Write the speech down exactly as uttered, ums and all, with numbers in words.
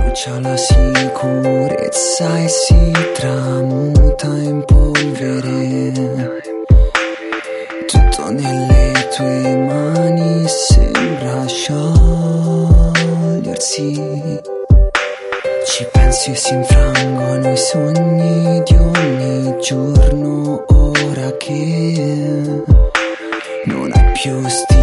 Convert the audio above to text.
brucia la sicurezza e si tramuta in polvere. Tutto nelle tue mani sembra sciogliersi. Ci pensi e si infrangono i sogni di ogni giorno ora che non hai più stile.